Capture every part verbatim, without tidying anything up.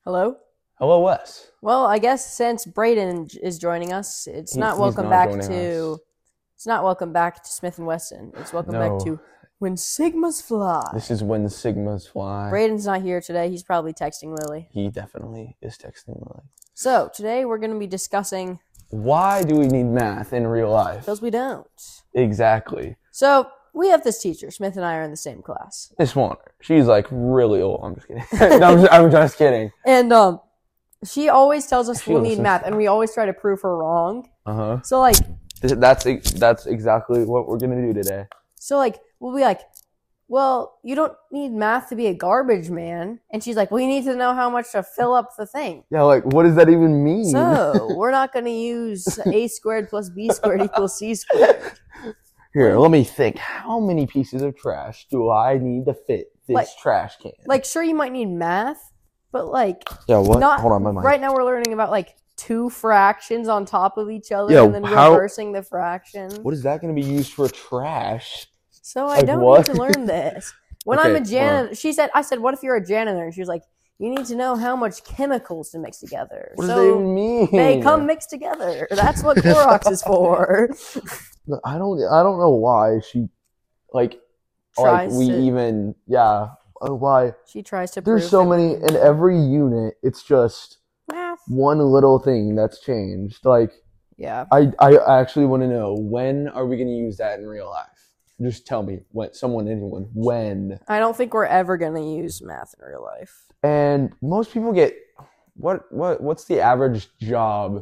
Hello? Hello, Wes. Well, I guess since Braden j- is joining us, it's He- not he's welcome not back joining to us. it's not welcome back to Smith and Wesson. It's welcome back No. to When Sigmas Fly. This is when Sigmas fly. Braden's not here today. He's probably texting Lily. He definitely is texting Lily. So, today we're going to be discussing Why do we need math in real life? because we don't. Exactly. So, we have this teacher. Smith and I are in the same class. This one. She's like really old. I'm just kidding. no, I'm, just, I'm just kidding. And um she always tells us She we'll need listens. math and we always try to prove her wrong. Uh huh. So like That's that's exactly what we're gonna do today. So, like, we'll be like, well, you don't need math to be a garbage man. And she's like, well, you need to know how much to fill up the thing. Yeah, like what does that even mean? So, we're not going to use a squared plus b squared equals c squared. Here, let me think. How many pieces of trash do I need to fit this Like- trash can? Like, sure, you might need math, but, like, yeah, what? not, Hold on, my mind. right now we're learning about, like, two fractions on top of each other Yo, and then how- reversing the fraction. What is that going to be used for trash? So, I like don't what? need to learn this. When Okay, I'm a hold janitor, she said, I said, what if you're a janitor? And she was like, you need to know how much chemicals to mix together. What so, does that even mean? They come mixed together. That's what Clorox is for. I don't. I don't know why she, like, Tries like we to- even. Yeah. uh, Why? She tries to. There's prove so that many we in every unit. It's just math. one little thing that's changed. Like, Yeah. I. I actually want to know, when are we going to use that in real life? Just tell me, when someone, anyone, when. I don't think we're ever gonna use math in real life. And most people get what? What? What's the average job?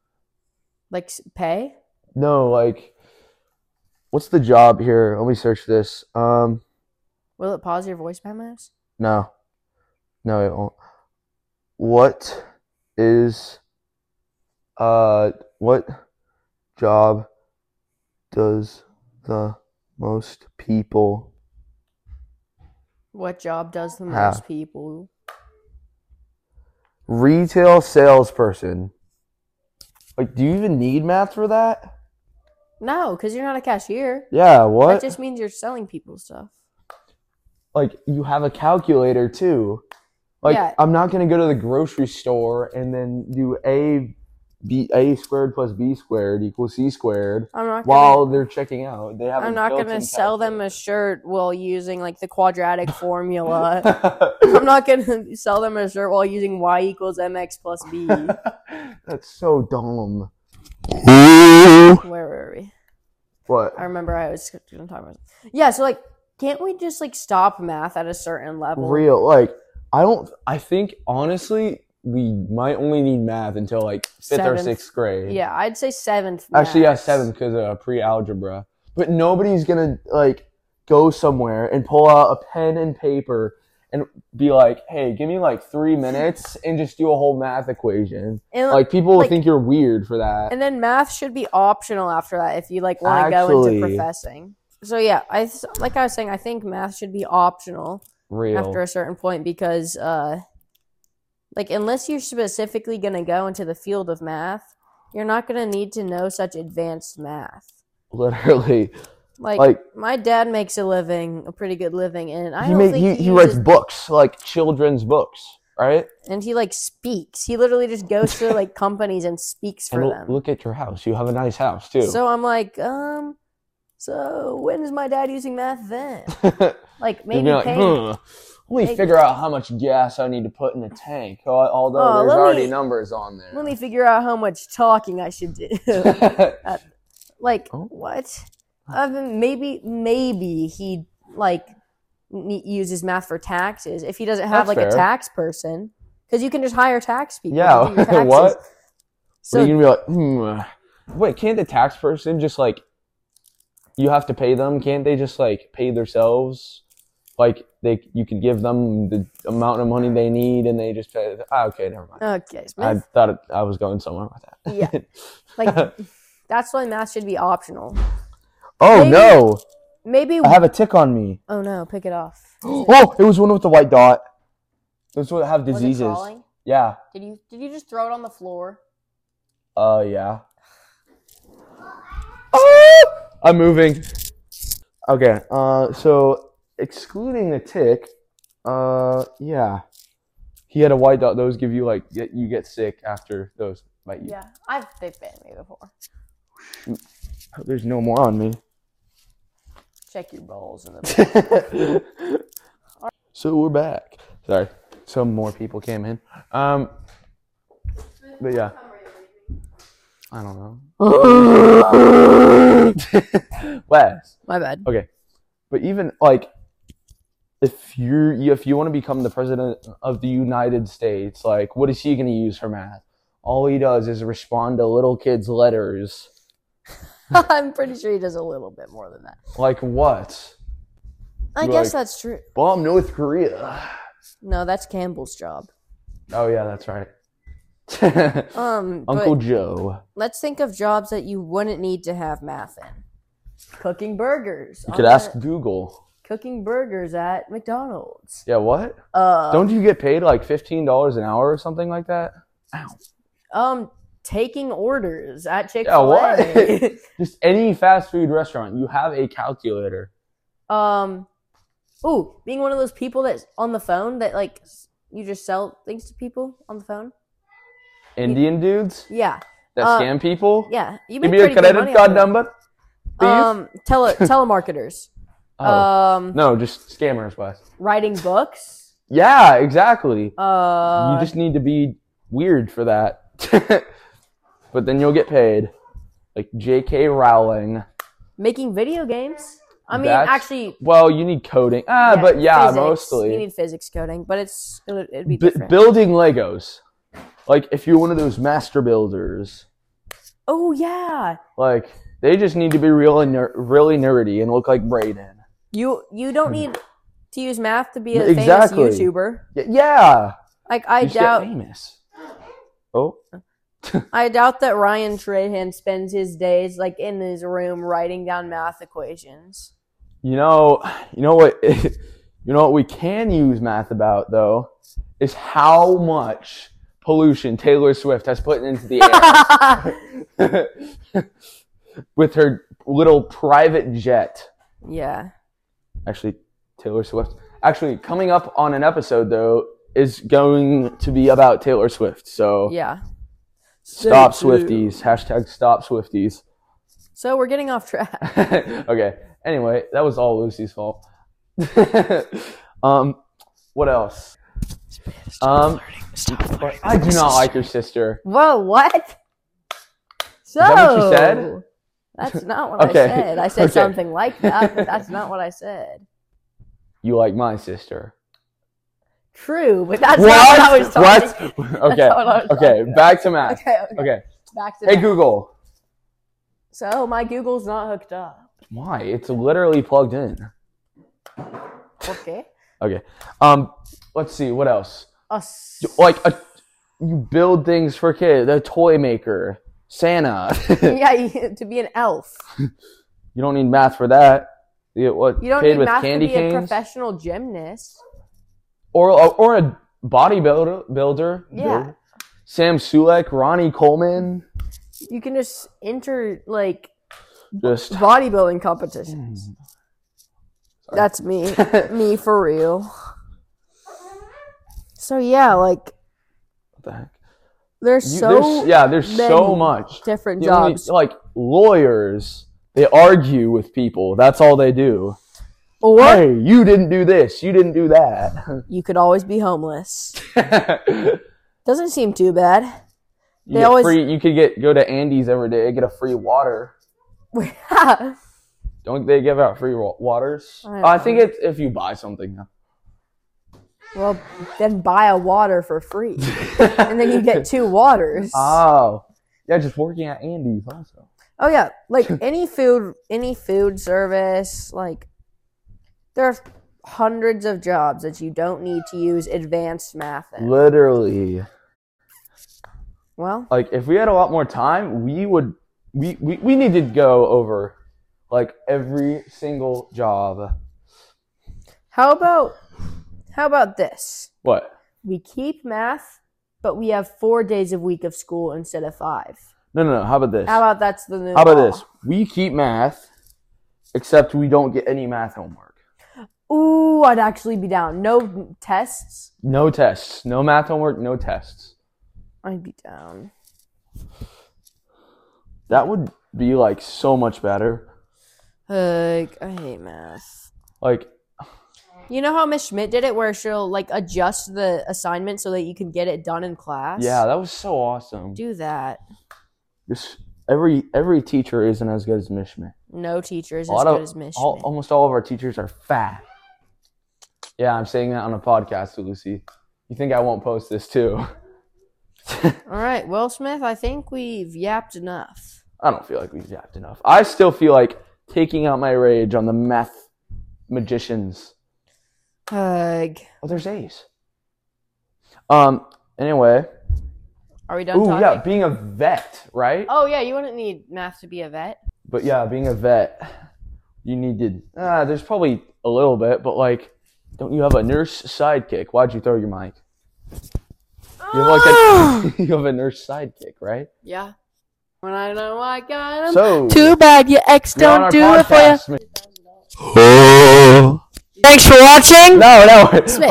Like s- pay. No, like, what's the job here? Let me search this. Um. Will it pause your voice memos? No. No, it won't. What is uh what job does the most people What job does the most Have. people? retail salesperson? Like, do you even need math for that? No, because you're not a cashier. Yeah, what? That just means you're selling people stuff. Like, you have a calculator too. Like, Yeah. I'm not gonna go to the grocery store and then do a b a squared plus b squared equals c squared I'm not. Gonna, while they're checking out. They have. I'm a not built-in gonna sell them a calculator. shirt while using like the quadratic formula. I'm not gonna sell them a shirt while using y equals mx plus b. That's so dumb. Where were we? What? I remember I was going to talk about. Yeah, so like, can't we just like stop math at a certain level? Real, like, I don't, I think, honestly, we might only need math until, like, fifth or Seventh. sixth grade. Yeah, I'd say seventh. Actually, yeah, max. seventh, because of pre-algebra. But nobody's gonna, like, go somewhere and pull out a pen and paper and be like, hey, give me, like, three minutes and just do a whole math equation. And, Like, people will like- think you're weird for that. and then math should be optional after that if you like want to go into Actually- professing. So yeah, I th- like I was saying, I think math should be optional Real. after a certain point because, uh, like, unless you're specifically gonna go into the field of math, you're not gonna need to know such advanced math. Literally. Like, Like, my dad makes a living, a pretty good living, and I he, don't make, think he, he, he writes uses- books, like, children's books, right? and he like speaks. He literally just goes to like companies and speaks for And l- them. look at your house. You have a nice house, too. So I'm like, um, so when is my dad using math then? Like You'd maybe be like, paying. huh, let me maybe- figure out how much gas I need to put in the tank, al- although Oh, there's let already me- numbers on there. Let me figure out how much talking I should do. Like Oh. what? I mean, maybe maybe he like ne- uses math for taxes if he doesn't have That's like a fair. tax person because you can just hire tax people. to Yeah, do your taxes. what? So Are you gonna be like, hmm, wait, can't the tax person just like, you have to pay them? Can't they just like pay themselves? Like they, you could give them the amount of money they need, and they just pay. Ah, okay, never mind. okay, I Smith. thought it, I was going somewhere with that. Yeah. Like that's why math should be optional. Oh Maybe- no, Maybe. I have a tick on me. Oh no! Pick it off. Oh, it was one with the white dot. Those would have Was it diseases. crawling? Yeah. Did you did you just throw it on the floor? Uh, yeah. Oh, I'm moving. Okay. Uh, so excluding the tick, uh, yeah, He had a white dot. Those give you like get, you get sick after those bite you. Yeah, I've they've bitten me before. Oh, there's no more on me. Check your balls in the back. So we're back. Sorry, some more people came in. Um, but yeah, I don't know. Wes. My bad. Okay, but even like, if you're if you want to become the president of the United States, like, what is he going to use for math? All he does is respond to little kids' letters. I'm pretty sure he does a little bit more than that. Like what? I You're guess like, that's true. Bomb North Korea. No, that's Campbell's job. Oh yeah, that's right. Um, Uncle but Joe. let's think of jobs that you wouldn't need to have math in. Cooking burgers. You could on ask the- Google. Cooking burgers at McDonald's. Yeah, what? Uh, Don't you get paid like fifteen dollars an hour or something like that? Ow. um, taking orders at Yeah, Chick-fil-A. what? Just any fast food restaurant, you have a calculator. um, ooh, being one of those people that's on the phone that like you just sell things to people on the phone. Indian dudes Yeah, that Uh, scam people. yeah. You Give make me your pretty good credit money card off of that. number, please. Um, tele telemarketers. oh. Um, No, just scammers, Wes. writing books. Yeah, exactly. Uh, you just need to be weird for that. But then you'll get paid. Like J K Rowling. making video games. I mean, That's- actually, Well, you need coding. Ah, but yeah, physics. mostly. You need physics coding, but it's it'd, it'd be B- different. building Legos. Like, if you're one of those master builders, oh yeah, like, they just need to be really, ner- really nerdy and look like Brayden. you you don't need to use math to be a Exactly. famous YouTuber. Y- yeah. Like I You just get doubt, famous. Oh. I doubt that Ryan Trahan spends his days like in his room writing down math equations. You know, you know what, you know what we can use math about, though, is how much pollution Taylor Swift has put into the air with her little private jet. Yeah. Actually, Taylor Swift. Actually, coming up on an episode, though, is going to be about Taylor Swift. So Yeah. stop Stay tuned. Swifties. Hashtag stop Swifties. So we're getting off track. Okay. Anyway, that was all Lucy's fault. um, what else? Um, I do not like your sister. Whoa, what? So, that what you said? That's not what Okay, I said. I said okay. something like that, but that's not what I said. You like my sister. True, but that's not what I was talking What? Okay. not what I was Okay. talking Back to math. Okay, okay. Okay. Back to Hey that. Google. So my Google's not hooked up. Why? It's literally plugged in. Okay. Okay. Um. Let's see. What else? Us. Like a, you build things for kids. A toy maker. Santa. Yeah, you, to be an elf. You don't need math for that. You get what? You don't kid need with math to candy be a canes? professional gymnast. Or or a bodybuilder. Builder. Yeah. Builder. Sam Sulek, Ronnie Coleman. You can just enter like Just bodybuilding competitions. Sorry. That's me. Me for real. So yeah, like what the heck? there's You- so there's, yeah, there's so many much. different You only- jobs. like lawyers, they argue with people. That's all they do. Or Hey, you didn't do this. You didn't do that. you could always be homeless. you Doesn't seem too bad. They get always- free. You could get go to Andy's every day, get a free water. Don't they give out free wa- waters? I I, don't know. think it's if you buy something. Well, then buy a water for free, and then you get two waters. Oh, yeah, just working at Andy's also. Oh yeah, like any food, any food service, like there are hundreds of jobs that you don't need to use advanced math in. Literally, Well, like if we had a lot more time, we would. We we, we need to go over like every single job. how about how about this? What? We keep math, but we have four days a week of school instead of five. No, no, no. How about this? How about that's the new How about law? this? We keep math, except we don't get any math homework. Ooh, Ooh, I'd actually be down. No tests. No tests. No math homework. No tests. I'd be down. That would be like so much better. Like, I hate math. Like, you know how Miss Schmidt did it, where she'll like adjust the assignment so that you can get it done in class? yeah, that was so awesome. Do that. Just every every teacher isn't as good as Miss Schmidt. No teacher is A as lot good of as Miss all, Schmidt. almost all of our teachers are fat. Yeah, I'm saying that on a podcast, Lucy. You think I won't post this too? All right, Will Smith, I think we've yapped enough. I don't feel like we've yapped enough. I still feel like taking out my rage on the meth magicians. Ugh. Oh, there's A's. Um. Anyway. Are we done Ooh, talking? yeah, being a vet, right? Oh, yeah, you wouldn't need math to be a vet. But yeah, being a vet, you need to. Ah, there's probably a little bit, but like, don't you have a nurse sidekick? Why'd you throw your mic? You have like a you have a nurse sidekick, right? Yeah. When I know I got him. So Too bad your ex you're on don't our do it for you. podcast, Smith. Thanks for watching. No, no. Smith.